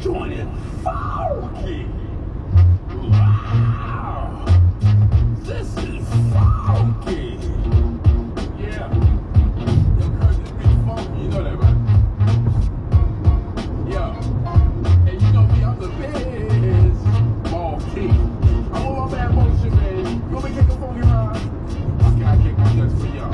joint is funky. Wow. This is funky. Yeah. You heard this beat funky, you know that, right? Yeah. And you know me, I'm the biz. Ball T. I'm on my bad motion, man. You want me to kick a funky ride? Okay, I kick my nuts for y'all.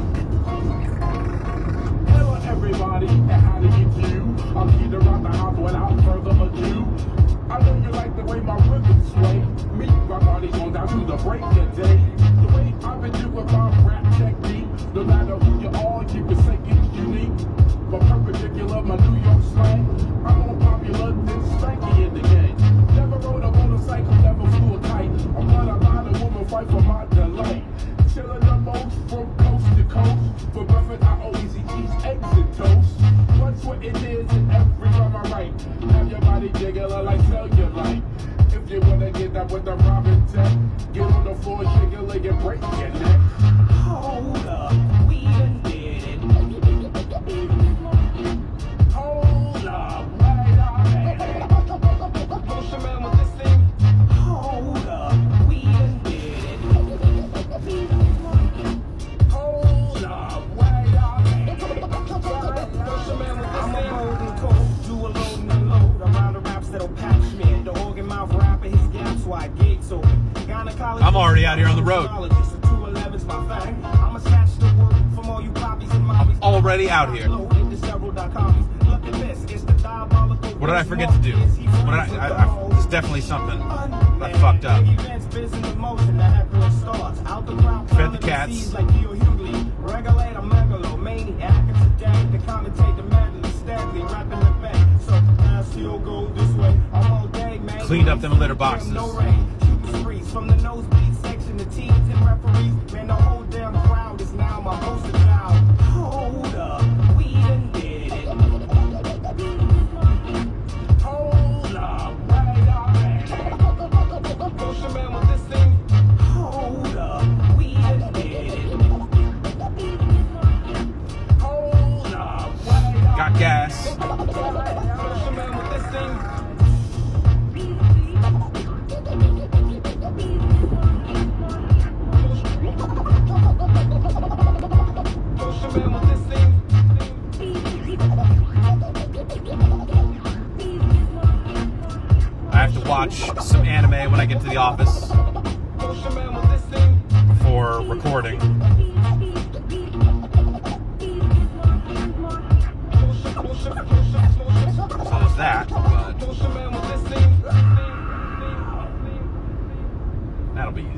Hello, everybody, and how do you do? I'm here to rock the house without further ado. I know you like the way my rhythm sway. Me, my body going down to the break of day. The way I've been doing my rap technique. No matter who you are, you can say it's unique. But perpendicular, my New York slang. I'm more popular than Spanky in the game. Never rode a motorcycle, never flew a kite. I'm not a lot of women fight for my delight. Chillin' the most from coast to coast. For breakfast, I always eat cheese, eggs, and toast. What's what it is in every rhyme I write. Have your body jiggling like cellulite. If you wanna get that with the Robin Tech, get on the floor, shake your leg and break your neck. Hold up, we done did it. Hold up, wait a minute. Motion man with this thing. Hold up, we done did it. Hold up, wait a minute. Motion man with this thing. I'm a holding cold, do a load and unload. I'm out of raps that'll patch me. The organ mouth rapper, his gaps wide, gates open. I'm already out here on the road. I'm Already out here. What did I forget to do? There's definitely something that fucked up. Fed the cats. Cleaned up them litter boxes. From the nosebleed section, the teams and referees, man, the whole damn crowd is now my poster child. Hold up, we done did it. Hold up, wait a minute. Motion man with this thing. Hold up, we done did it. Hold up, wait a minute. Got gas. Motion man with this thing. I have to watch some anime when I get to the office before recording. So there's that, but that'll be easy.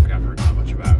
music I've heard so much about.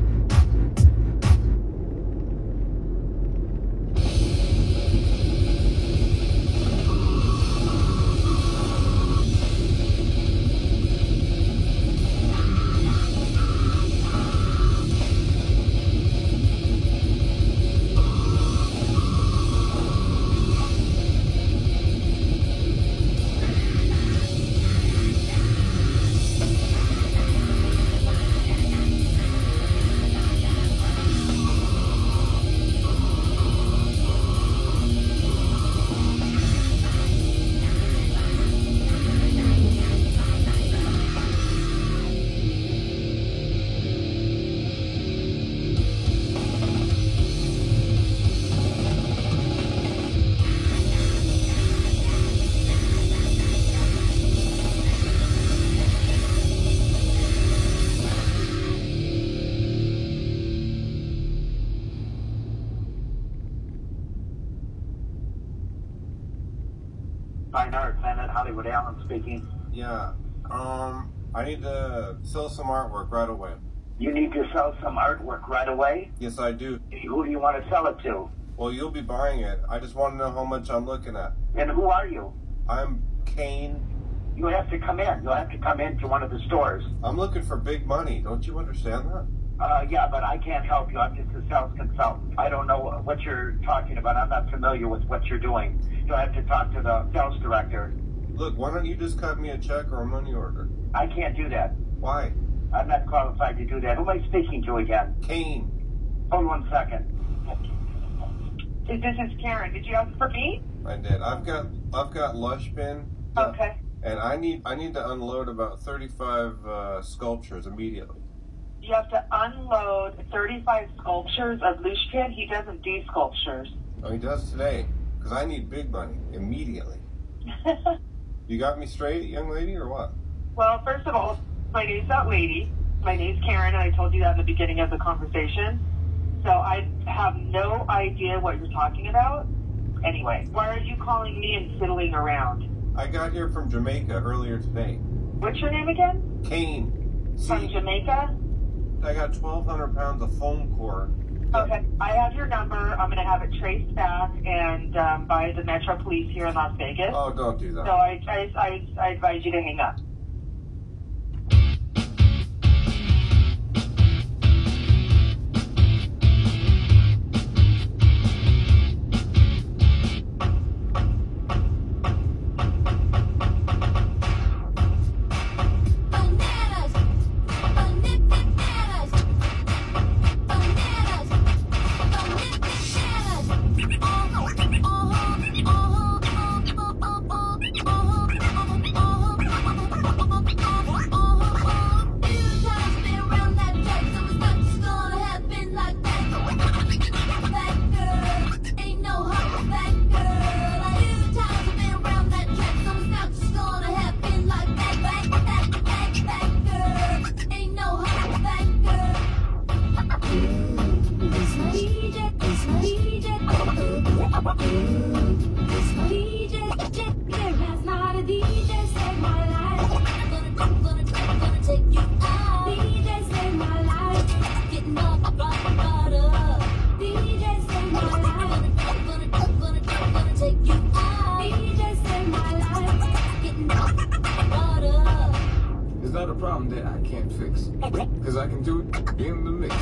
Fine Art Planet, Hollywood Allen speaking. Yeah, I need to sell some artwork right away. You need to sell some artwork right away? Yes, I do. Who do you want to sell it to? Well, you'll be buying it. I just want to know how much I'm looking at. And who are you? I'm Kane. You have to come in. You'll have to come into one of the stores. I'm looking for big money. Don't you understand that? Yeah, but I can't help you. I'm just a sales consultant. I don't know what you're talking about. I'm not familiar with what you're doing. You'll have to talk to the sales director. Look, why don't you just cut me a check or a money order? I can't do that. Why? I'm not qualified to do that. Who am I speaking to again? Kane. Hold 1 second. This is Karen. Did you ask for me? I did. I've got Lush Bin. Okay. And I need to unload about 35 sculptures immediately. You have to unload 35 sculptures of Lushkin. He doesn't do sculptures. Oh, he does today. Because I need big money immediately. You got me straight, young lady, or what? Well, first of all, my name's not Lady. My name's Karen, and I told you that in the beginning of the conversation. So I have no idea what you're talking about. Anyway, why are you calling me and fiddling around? I got here from Jamaica earlier today. What's your name again? Kane. From Jamaica? I got 1,200 pounds of foam core. Okay, I have your number. I'm going to have it traced back and by the Metro Police here in Las Vegas. Oh, don't do that. So I advise you to hang up. It's not a problem that I can't fix, because I can do it in the mix.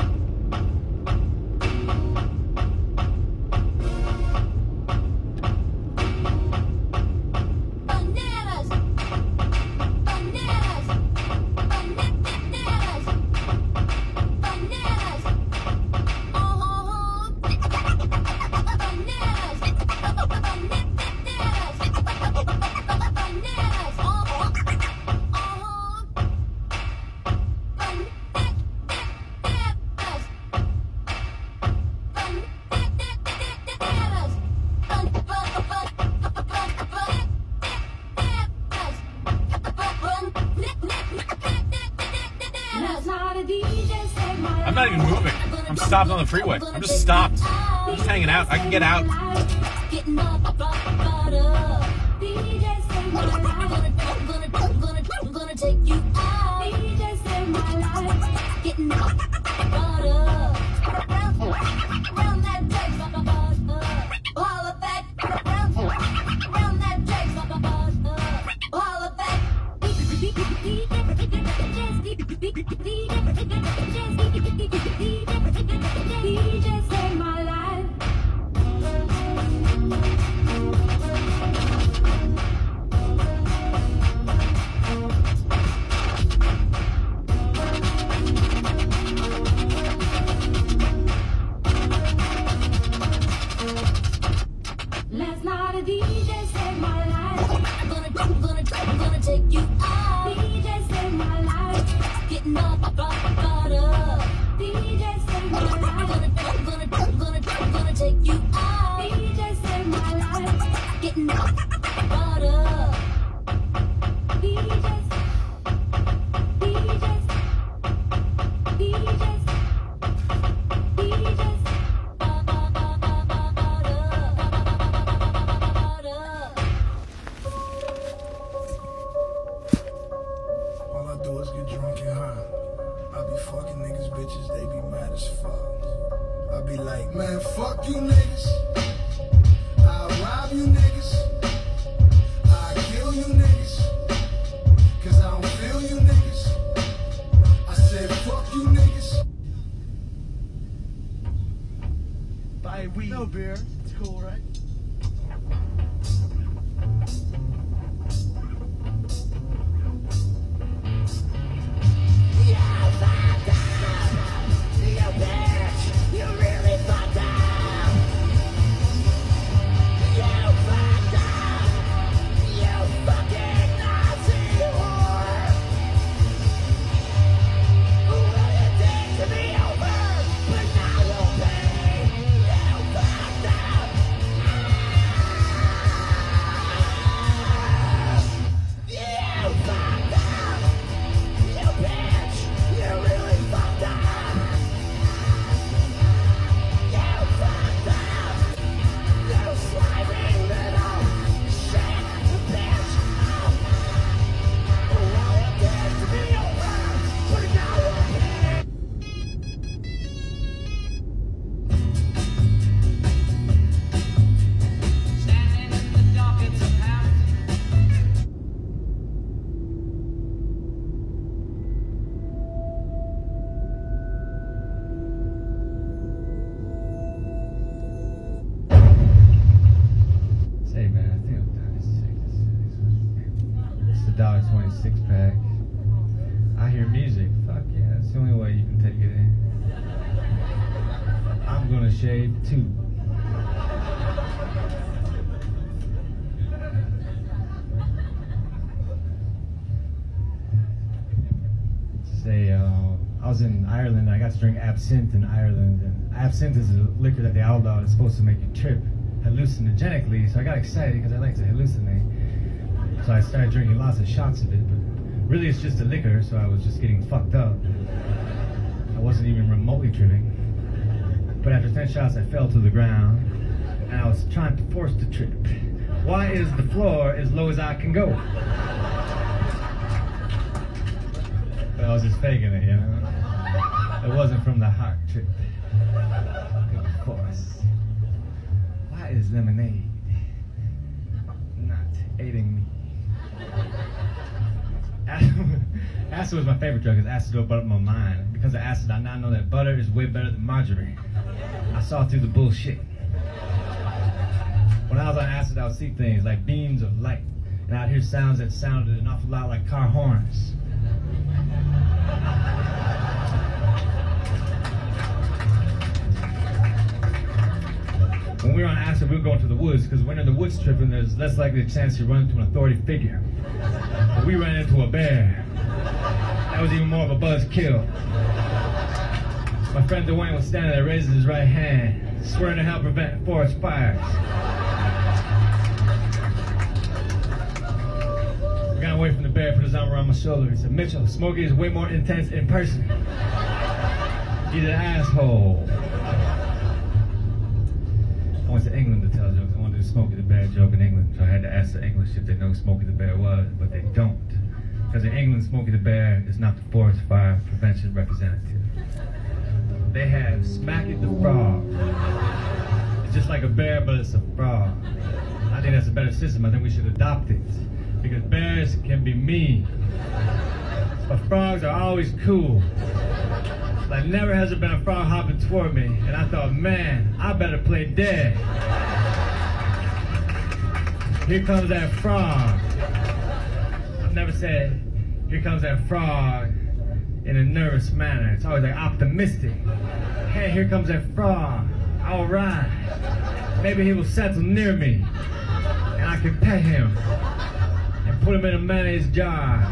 I'm not even moving. I'm stopped on the freeway. I'm just stopped. I'm just hanging out. I can get out. Gonna take you out. getting up, round that track, holla back, round that track, holla back. DJ saved my life. Last night a DJ saved my life. I'm gonna take you out. DJ saved my life. Getting up, brought up. DJ saved my life. Gonna take you out. DJ saved my life. Getting up, brought up. DJs. All I do is get drunk and high. I be fucking niggas, bitches, they be mad as fuck. I be like, man, fuck you niggas. I'll rob you niggas. I'll kill you niggas. Cause I don't feel you niggas. I said, fuck you niggas. Buy weed. No beer. It's cool, right? $1.26 I hear music. Fuck yeah, it's the only way you can take it in. I'm gonna shave too. Say, I was in Ireland. I got to drink absinthe in Ireland, and absinthe is a liquor that they outlawed. It's supposed to make you trip hallucinogenically. So I got excited because I like to hallucinate. So I started drinking lots of shots of it, but really it's just a liquor, so I was just getting fucked up. I wasn't even remotely tripping. But after 10 shots, I fell to the ground, and I was trying to force the trip. Why is the floor as low as I can go? But I was just faking it, you know? It wasn't from the heart trip. Of course. Why is lemonade not aiding me? Acid was my favorite drug because acid opened up my mind. Because of acid, I now know that butter is way better than margarine. I saw through the bullshit. When I was on acid, I would see things like beams of light, and I'd hear sounds that sounded an awful lot like car horns. When we were on acid, we would go into the woods, because when in the woods tripping, there's less likely a chance you run into an authority figure. But we ran into a bear. That was even more of a buzzkill. My friend Dwayne was standing there, raising his right hand, swearing to help prevent forest fires. We got away from the bear, put his arm around my shoulder. He said, "Mitchell, Smokey is way more intense in person. He's an asshole." I went to England to tell jokes. I wanted to do Smokey the Bear joke in England, so I had to ask the English if they know who Smokey the Bear was, but they don't. Because in England, Smokey the Bear is not the forest fire prevention representative. they have Smack It the Frog. It's just like a bear, but it's a frog. I think that's a better system. I think we should adopt it. Because bears can be mean. But frogs are always cool. Like never has there been a frog hopping toward me, and I thought, man, I better play dead. Here comes that frog. I've never said, here comes that frog in a nervous manner. It's always like optimistic. Hey, here comes that frog. All right. Maybe he will settle near me, and I can pet him and put him in a mayonnaise jar.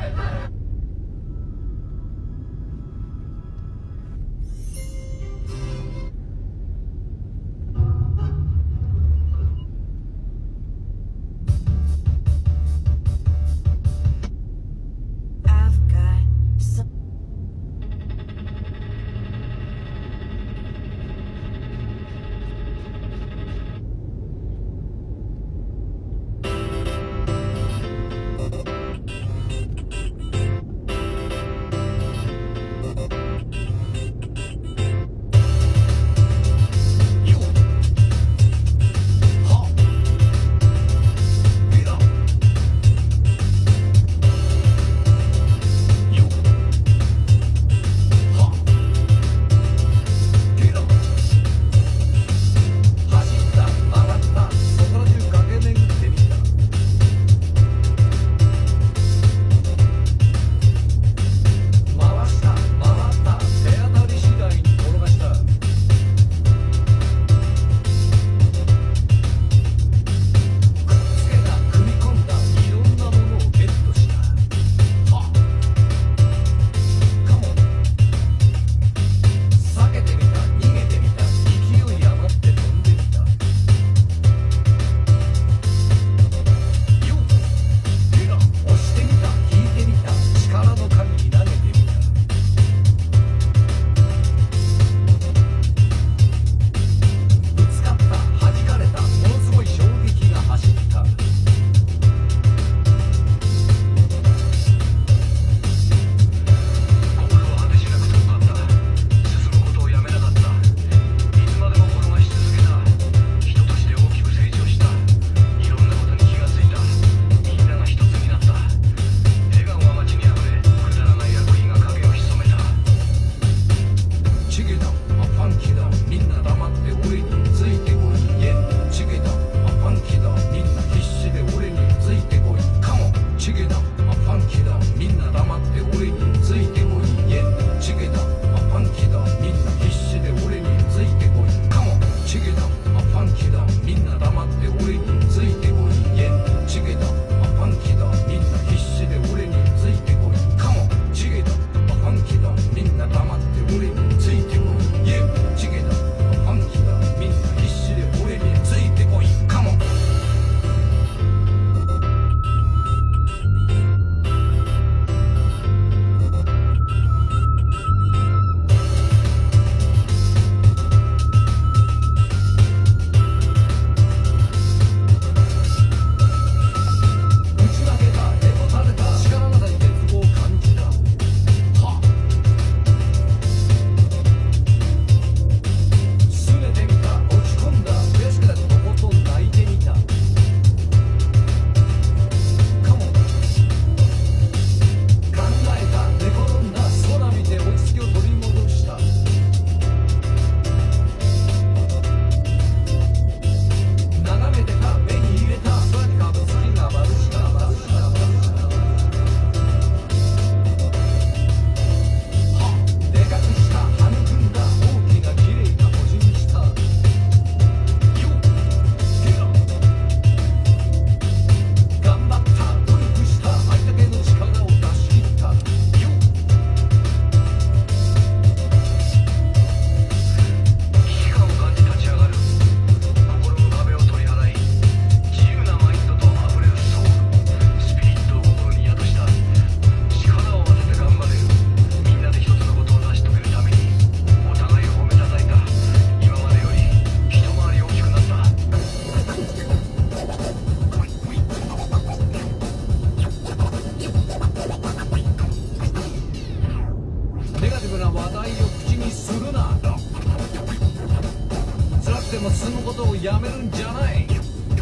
も進むことをやめるんじゃない。ピ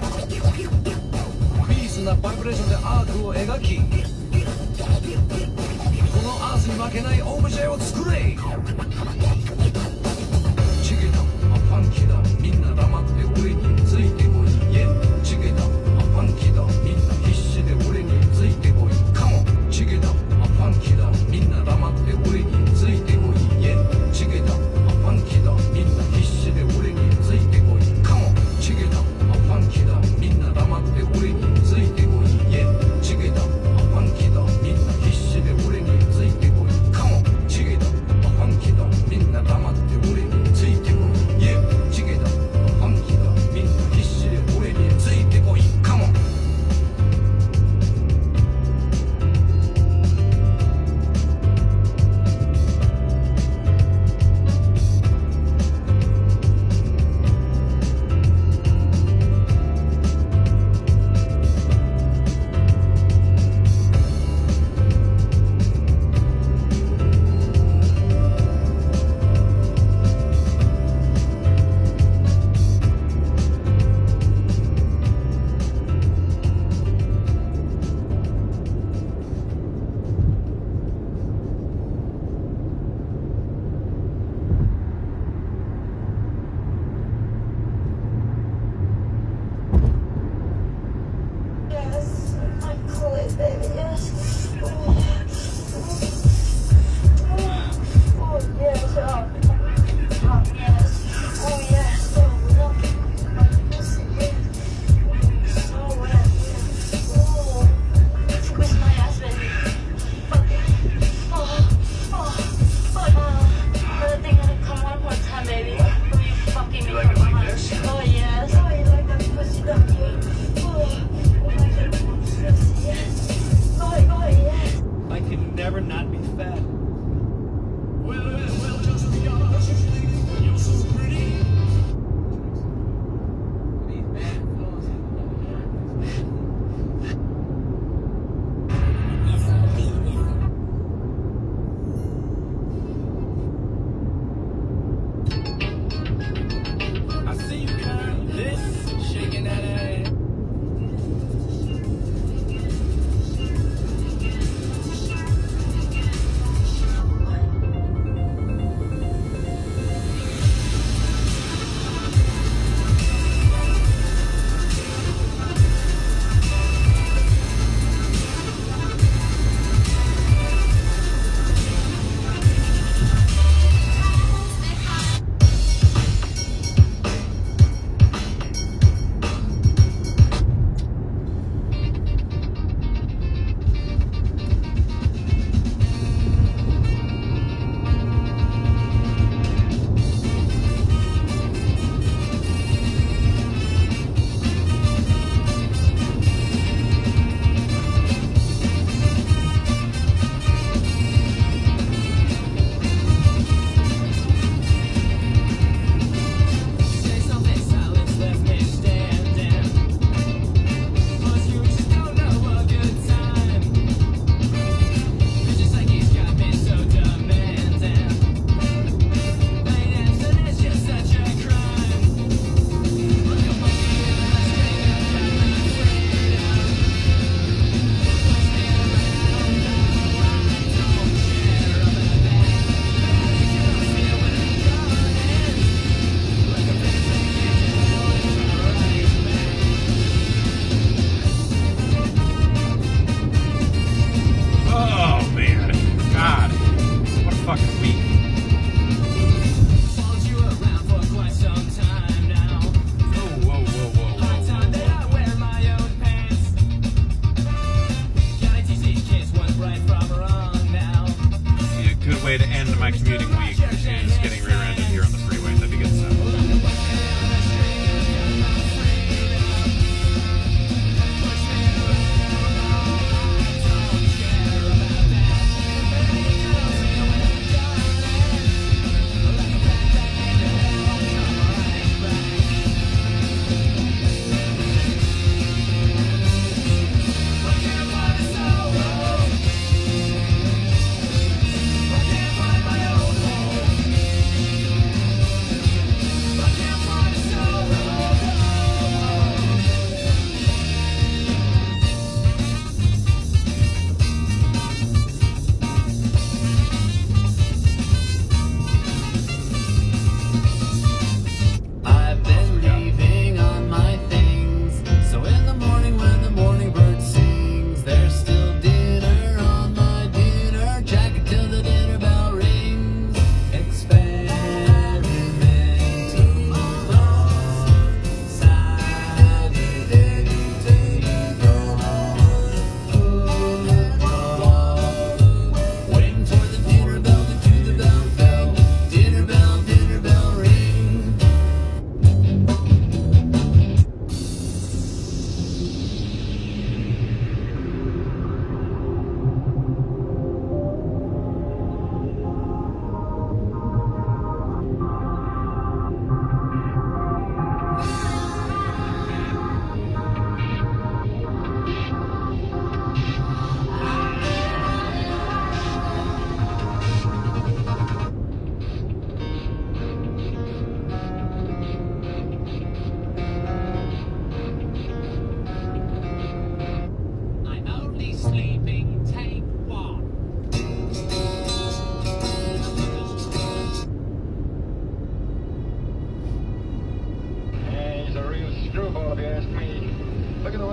ースなバイブレーションでアークを描き、このアースに負けないオブジェを作れ。チゲだ、ファンキーだ、みんな黙って俺についてこい。チゲだ、ファンキーだ、みんな必死で俺についてこい。カモン。チゲだ、ファンキーだ、みんな黙って俺についてこい。チゲだ、ファンキーだ、みんな必死で俺についてこい。カモン。チゲだ、ファンキーだ、みんな黙って俺についてこい。チゲだ、ファンキーだ、みんな必死で俺についてこい。カモン。チゲだ、ファンキーだ、みんな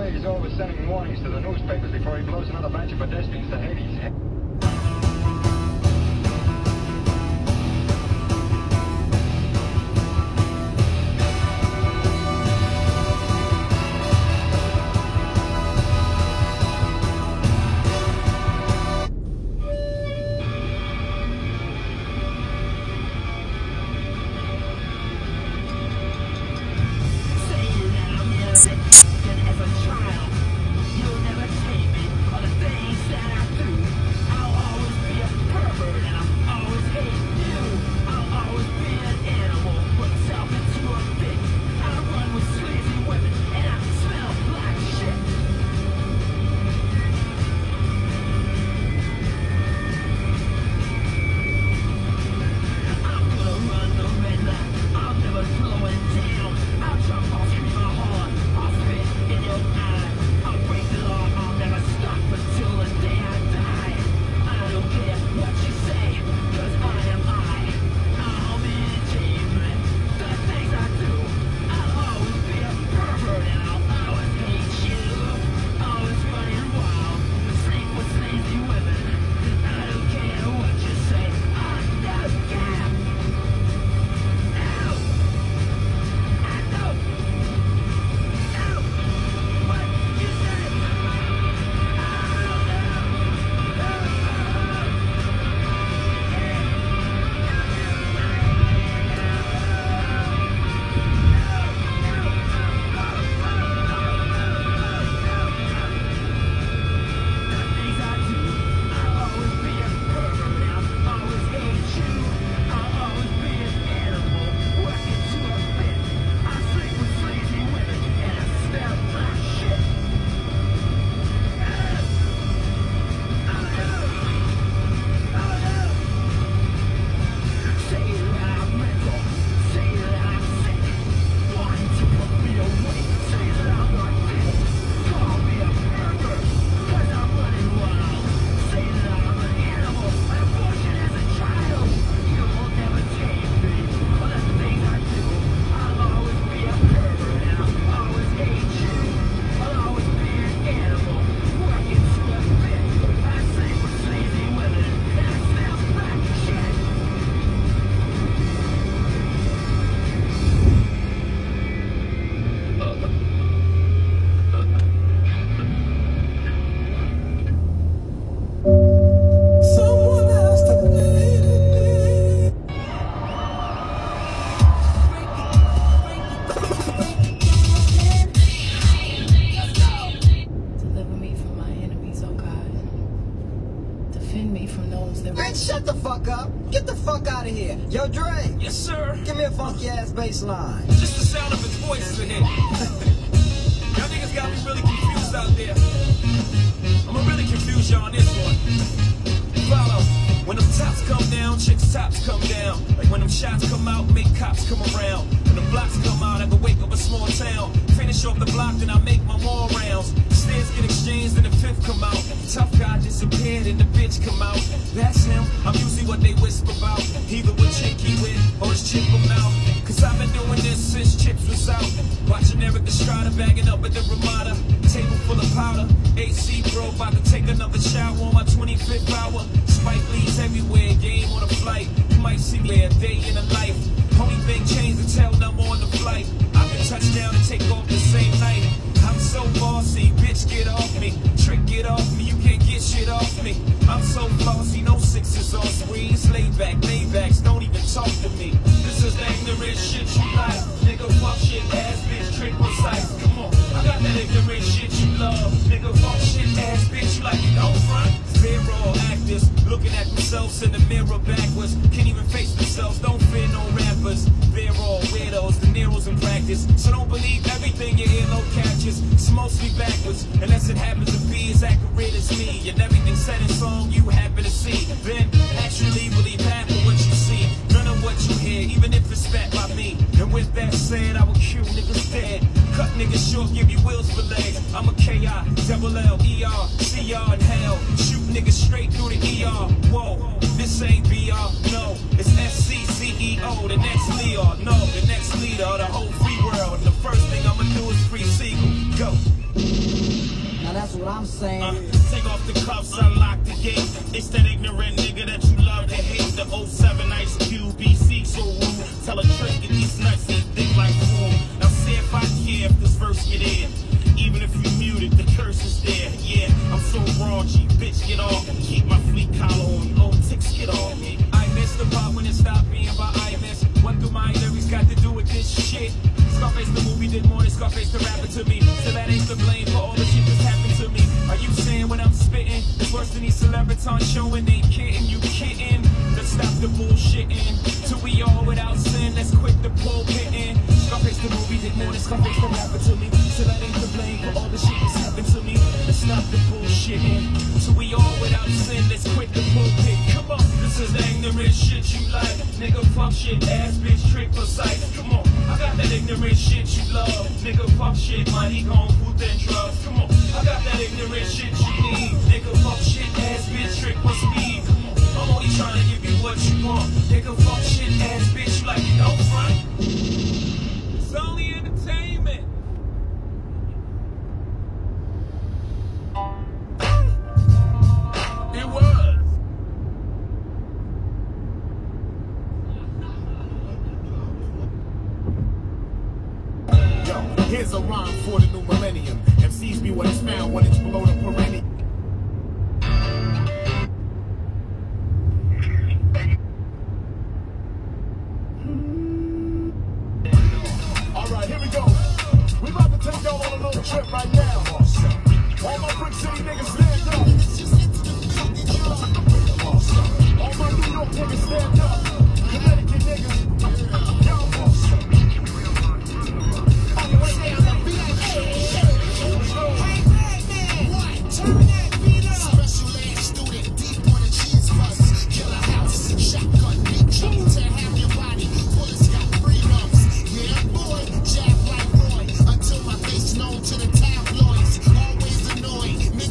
say he's always sending warnings to the newspapers before he blows another batch of pedestrians to Hades. Yo, Dre. Yes, sir. Give me a funky ass bass line. Just the sound of his voice is a hit. Y'all niggas got me really confused out there. I'ma really confuse y'all on this one. Follow. When them tops come down, chicks' tops come down. Like when them shots come out, make cops come around. When the blocks come out, I can wake up a small town. Finish off the block, then I make my more rounds. Stairs get exchanged, and the fifth come out. Tough guy disappeared, and the bitch come out. That's him, I'm usually what they whisper about. Either what chick he with, or his chick from out. Cause I've been doing this since Chips was out. Watching Eric Estrada bagging up at the Ramada. Table full of powder, AC bro, about to take another shower on my 25th hour. Spike Lee's everywhere, game on a flight. You might see me a day in a life. Only thing changed the tail number on the flight. I can touch down and take off the same night. I'm so bossy, bitch get off me. Trick get off me, you can't get shit off me. I'm so flossy, no sixes on screens. Laybacks, don't even talk to me. This is the ignorant shit you like. Nigga fuck shit, ass bitch, trick precise. Come on, I got that ignorant shit you love. Nigga fuck shit, ass bitch, you like it don't front. They're all actors, looking at themselves in the mirror backwards. Can't even face themselves, don't fear no rappers. They're all weirdos, the Nero's in practice. So don't believe everything your earlobe catches. It's mostly backwards, unless it happens to be as accurate as me. And everything said in song you happen to see. Then actually believe half of what you see. None of what you hear, even if it's spat by me. And with that said, I will cue niggas dead. Cut niggas short, give you wheels for legs. I'm a K-I-double-L-E-R, C-R in hell. Shoot niggas straight through the ER. Whoa, this ain't VR, no. It's S-C-C-E-O, the next Leo. No, the next leader of the whole free world. And the first thing I'ma do is free Seagull. Go. what I'm saying. Take off the cuffs, unlock the gate. It's that ignorant nigga that you love to hate. The 07 Ice Cube, BC so rude. Tell a trick, get these nuts, they think like fool. Now see if I care if this verse get in. Even if you muted, the curse is there. Yeah, I'm so raunchy, bitch, get off. Keep my fleet collar on, low ticks, get off me. I missed the part when it stopped being about I miss. What do my lyrics got to do with this shit? Scarface the movie did more than Scarface the rapper to me. So that ain't the blame for all the shit that's happened to me. Are you saying when I'm spitting, it's worse than these celebrities showing they kidding? You kidding? Let's stop the bullshitting. Till we all without sin, let's quit the pulpitting. Scarface the movie did more than Scarface the rapper to me. So that ain't the blame for all the shit that's happened to me. Let's stop the bullshitting. Till we all without sin, let's quit the pulpit. Come on, this is the ignorant shit you like. Nigga, fuck shit, ass bitch, trick for sight. Come on, I got that ignorant shit you love. Nigga, fuck shit, money gon' food and drugs. Come on, I got that ignorant shit you need. Nigga, fuck shit, ass bitch, trick for speed. Come on, I'm only trying to give you what you want. Nigga, fuck shit, ass bitch, you like it don't front. It's only entertainment. It was. Yo, here's a rhyme for the new millennium. MCs be what is found when it's below the perennial. Alright, here we go. We about to take y'all on a little trip right now. All my Brick City niggas stand up. All my New York niggas stand up. Connecticut niggas, yo.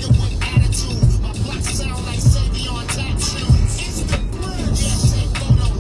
Photo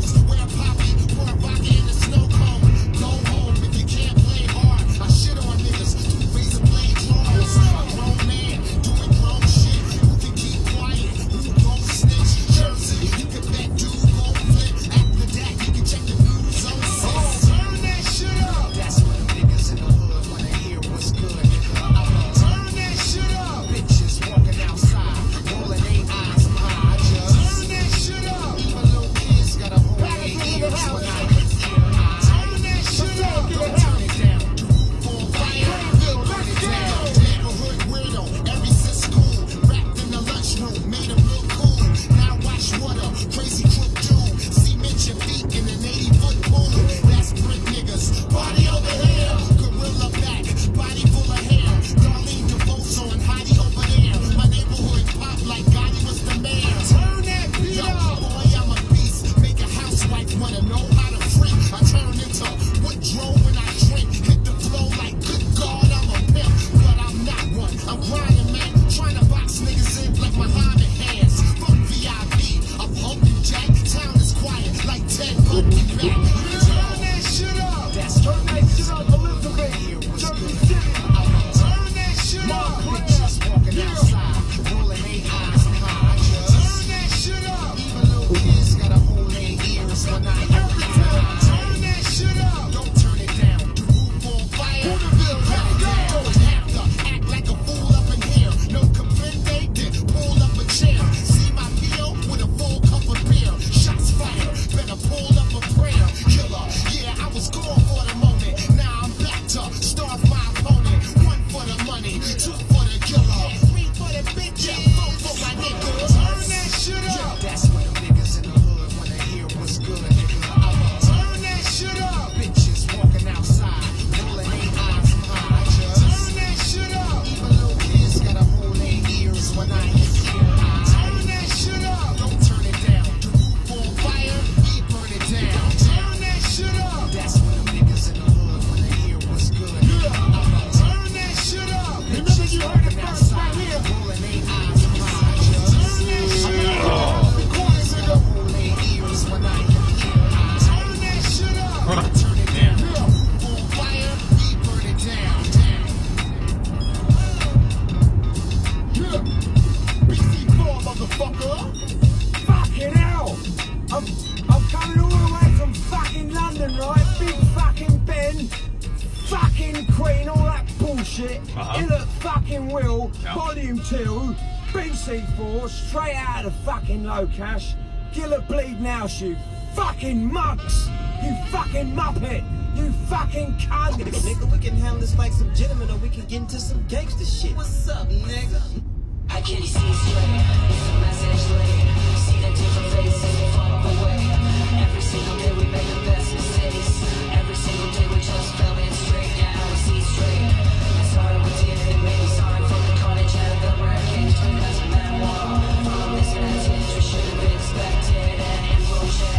shit. Ill at fucking will. Yeah. Volume 2. BC4. Straight out of fucking Locash. Gilla bleed now, you fucking mugs. You fucking muppet. You fucking cunt. Nigga, we can handle this like some gentlemen, or we can get into some gangster shit. What's up, nigga? I can't see straight. It's a message late. See the different faces fall away. Every single day we make the best mistakes. Every single day we just fell in straight. Now we see straight. I'm sorry we did it. Maybe sorry for the carnage and the wreckage. That's a memoir. From a mismessage we should have expected an info check.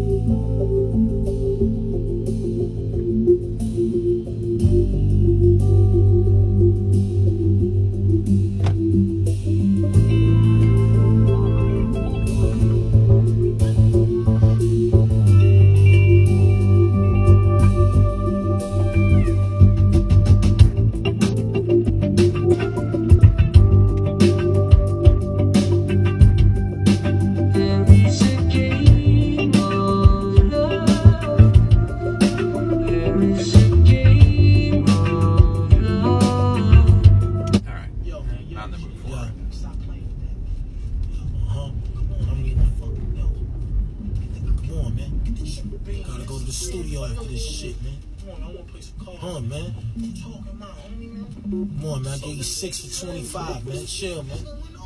Come on, man. I gave you 6 for 25, man. Chill, man.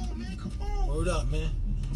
Word up, man.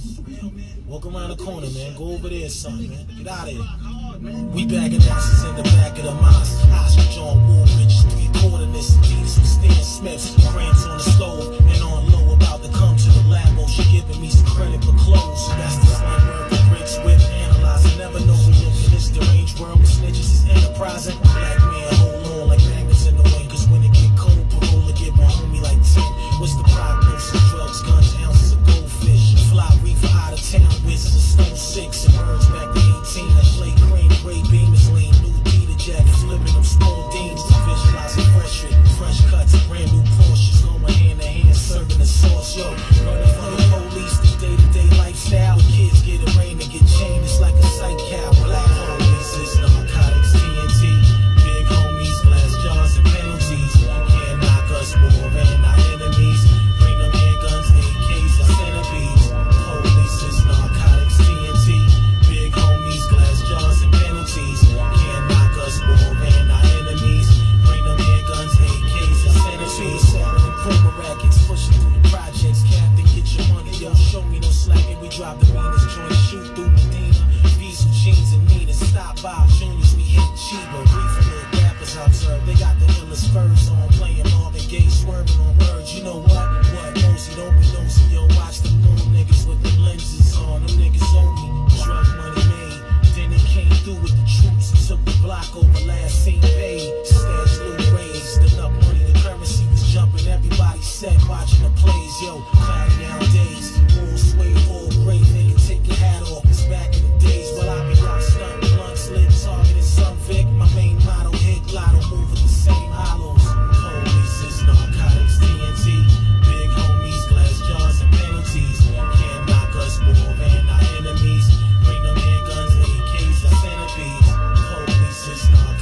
Walk around the corner, man. Go over there, son, man. Get out of here. We bagging asses in the back of the mosque. Oscar John Woolridge, 3/4 Adidas with Stan Smiths. Grants on the stove and on low about to come to the lab. Oh, she giving me some credit for clothes. That's the slang word for bricks with analyzing. Never know we look in this deranged world with snitches is enterprising. Black man, hold on like magnets in the wind. Cause when it get cold, parole to get my homie like 10. What's the prognosis? Drugs, guns, ounces of goldfish. Fly reefer out of town, whizzes of stone 6 and birds back to 18. That play green, gray beam is lean. New Peter jacket, flipping them small deans. Visualizing fresh cuts, brand new Porsches. Going hand in hand, serving the sauce. Yo, running from the police, the day-to-day lifestyle. When kids get arraigned and get chained, it's like a psych cow. Black homies, it's narcotics, TNT. Big homies, glass jars and penalties. Can't knock us more than our enemies. Bring them handguns, AKs, and centipedes. Police, it's narcotics, TNT. Big homies, glass jars and penalties. Can't knock us more than our enemies. Bring them handguns, AKs, and centipedes. Selling Puma rackets, pushing through the projects. Captain, get your money, yo, show me no slacking. We drop the meanest joint, shoot through Medina. Diesel jeans and Nina, stop by Juniors, we hit cheaper. Reefer little rappers I observe, they got the illest furs on. Playing Marvin Gaye, swerving on words. You know what? What? Nosy, don't be nosy, yo. Watch them little niggas with the lenses on. Them niggas owe me. Drug money made. Then it came through with the troops and took the block over last seen paid. Stash loot raised, enough money, the currency was jumping. Everybody set watching the plays, yo. Clack nowadays, all sway, all great. They can take your hat off, it's back in the days. Well, I be out stunting, blunts lit, targeting some Vic. My main motto, hit lotto, move with the same hollows. Police is narcotics, TNT. Big homies, glass jars and penalties. Can't knock us more than our enemies. Bring them handguns, AKs, and centipedes. Police is narcotics.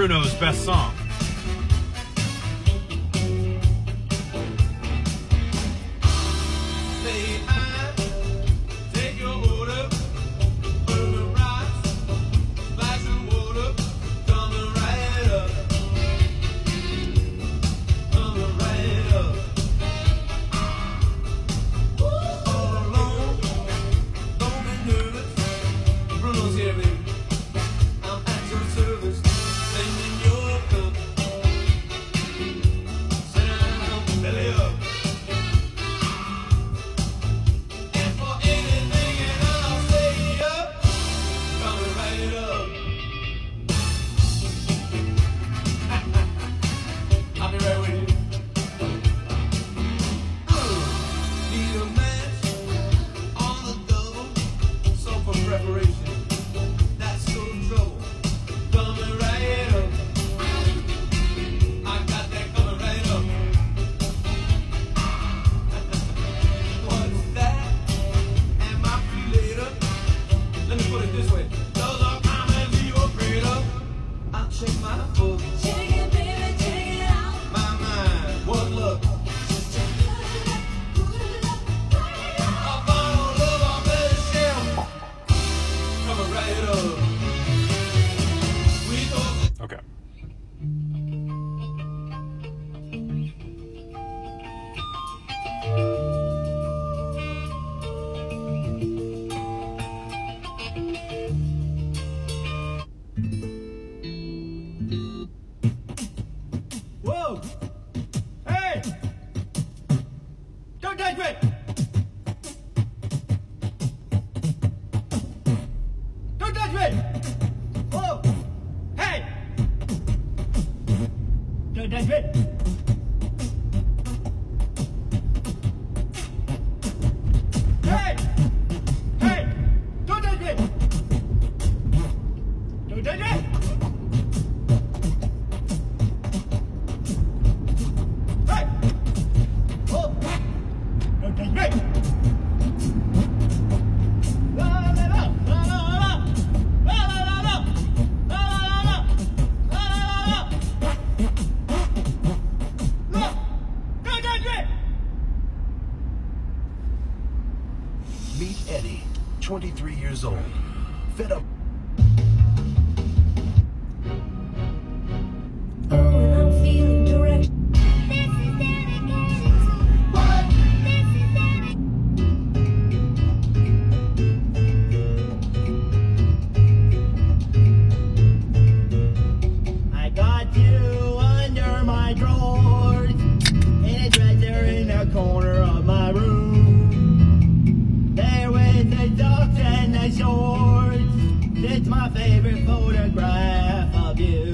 Bruno's best song. Whoa! Hey! Don't touch me! Don't touch me! Whoa! Hey! Don't touch me! Hey! Hey! Don't touch me! Don't touch me! Meet Eddie, 23 years old. Fed up. I'm feeling direct. I got you under my drawers, and it's right there in the corner of my room. There with the ducks and the shorts, it's my favorite photograph of you.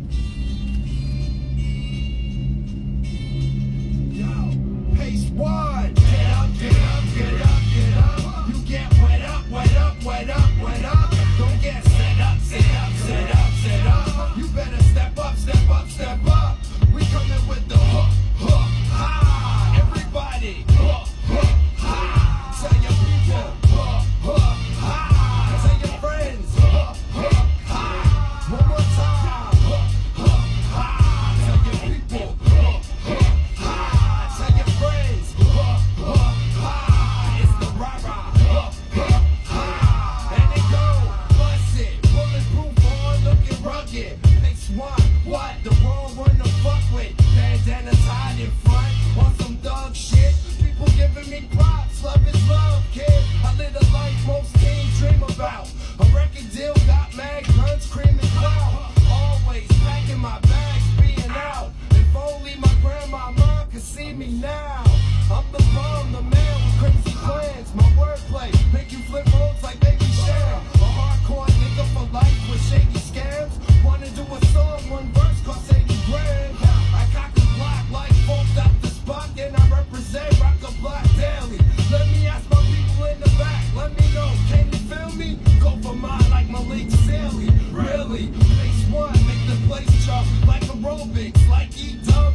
Pace one.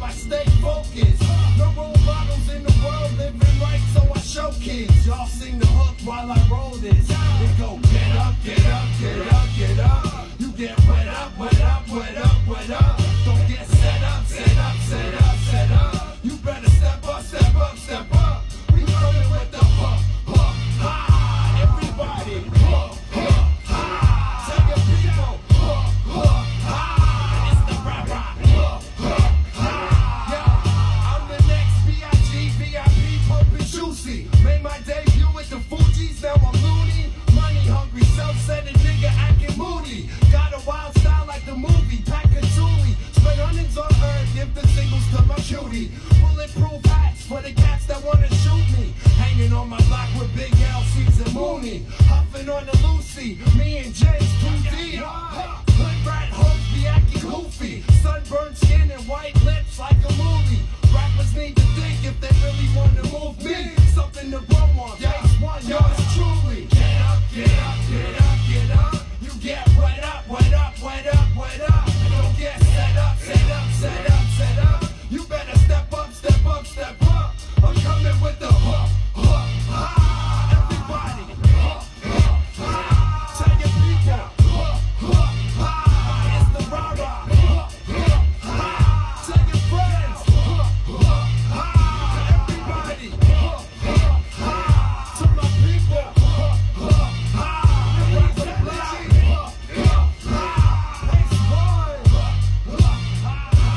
I stay focused. No role models in the world living right, so I show kids. Y'all sing the hook while I roll this. It go get up, get up, get up, get up. You get wet up, wet up, wet up, wet up. Don't get set up, set up, set up, set up. You better step up, step up, step up. We coming with the ha, ha, ha. Everybody, ha, ha, ha. Tell your people, ha, ha, ha. It's the rah, rah, ha, ha, ha. Yeah, I'm the next B.I.G. VIP, pumping juicy. Made my debut with the Fugees, now I'm loony. Money hungry, self-centered nigga acting moody. Got a wild style like the movie, pack a Julie. Spend hundreds on earth, give the singles to my cutie. Bulletproof hats for the cats that wanna shoot me. Hanging on my block with Big L, Caesar Mooney. Huffing on the Lucy, me and James 2D. Hood rat hoes be acting goofy. Sunburned skin and white lips like a movie. Rappers need to think if they really wanna move me. Something to grow on, face one, yours truly. Get up, get up, get up, get up. You get wet up, wet up, wet up, wet up. Don't get set up, set up, set up, set up. You better step up, step up, step up. I'm coming with the ha, ha, ha. Everybody, ha, ha, ha. Tell your people, ha, ha, ha. It's the rah, rah, ha, ha, ha. Tell your friends, ha, ha, ha. Everybody, ha, ha, ha. To my people, ha, ha, ha. Raise the block, ha, ha, ha. Raise boy, ha, ha, ha.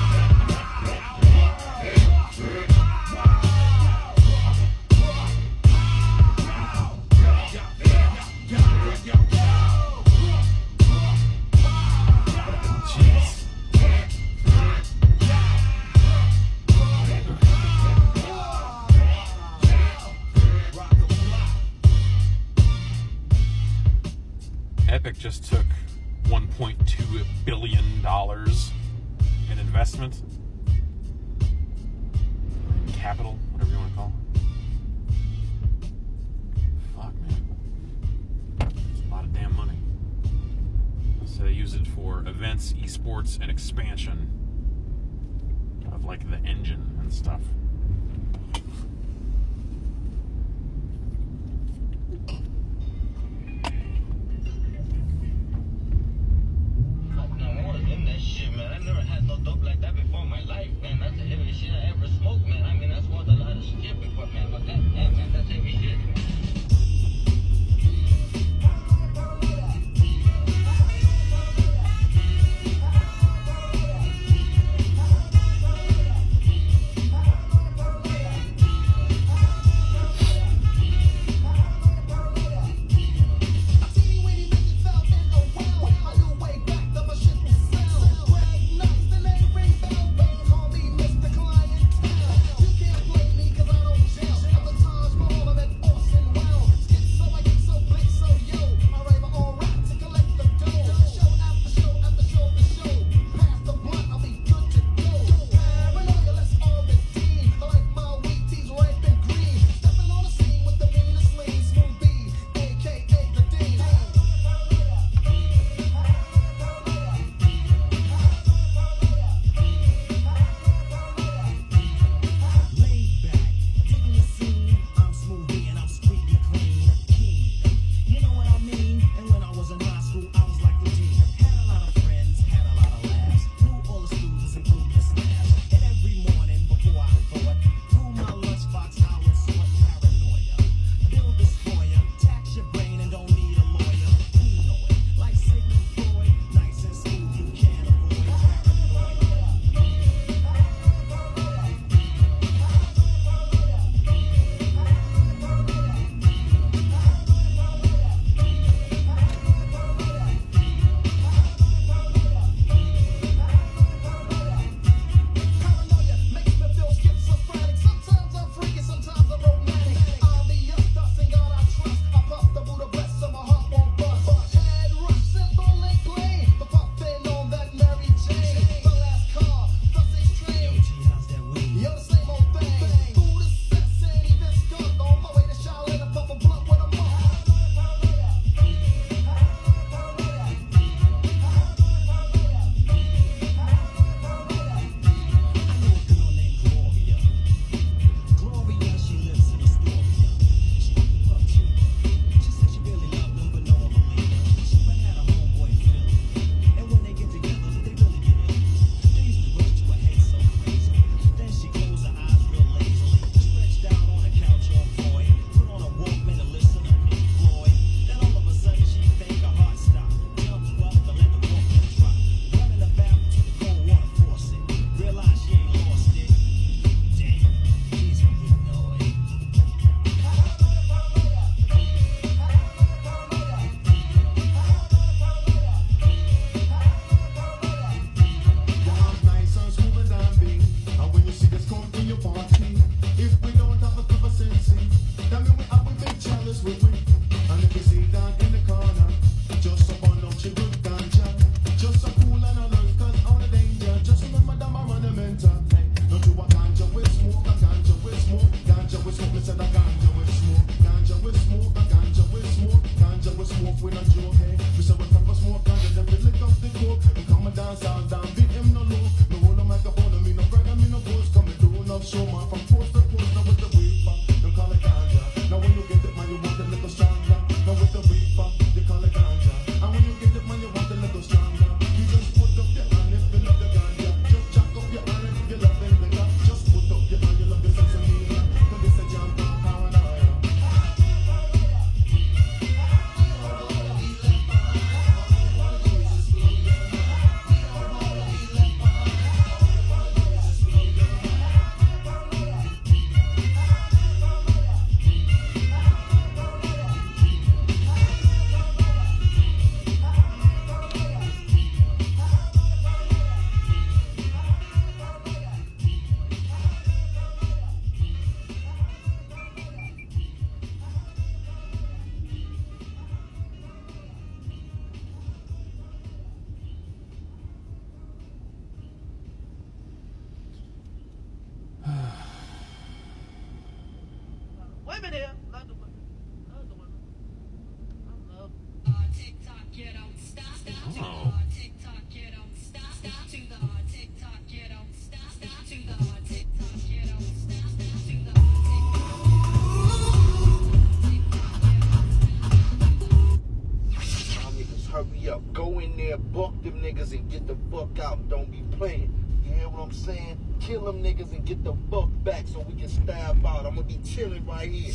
Epic just took $1.2 billion in investment. Capital, whatever you want to call it. Fuck, man. It's a lot of damn money. So they use it for events, esports, and expansion of like the engine and stuff. I'm saying? Kill them niggas and get the fuck back so we can stab out. I'm gonna be chilling right here.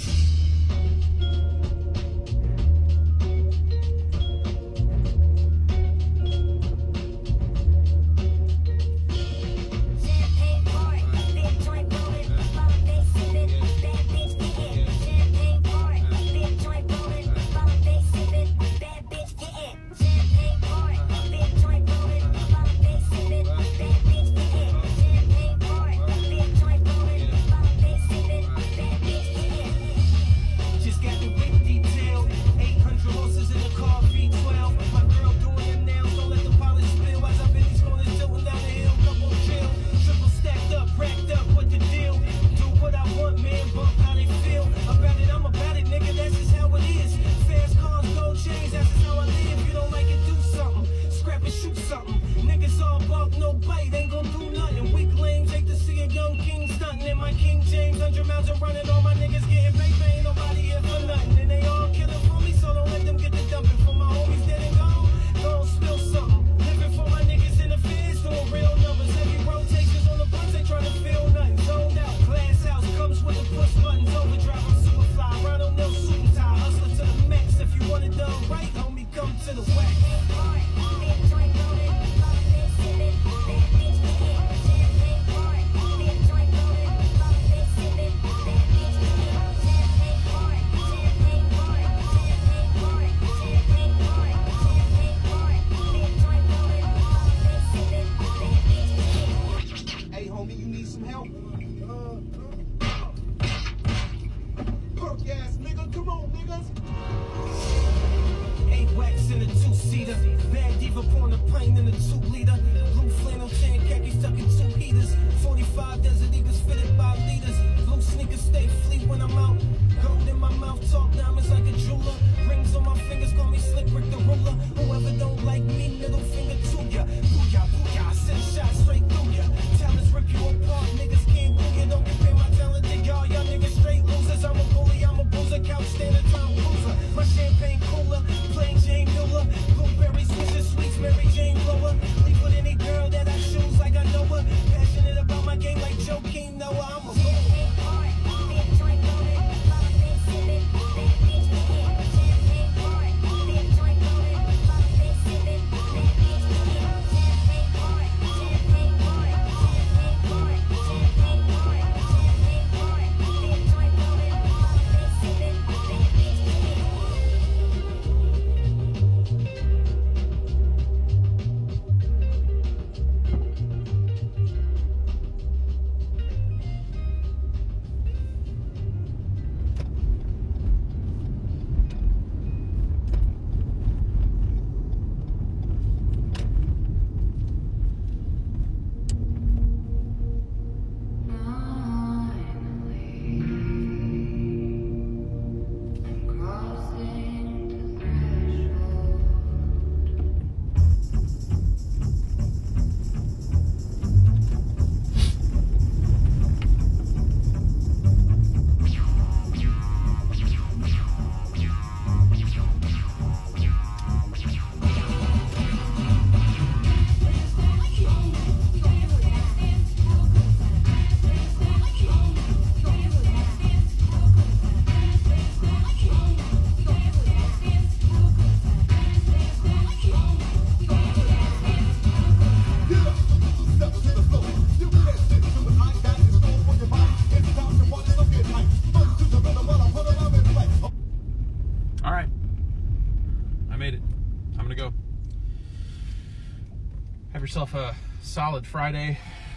Yourself a solid Friday,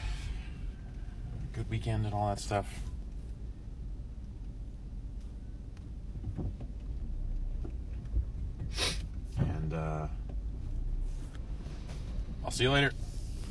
good weekend and all that stuff. And I'll see you later.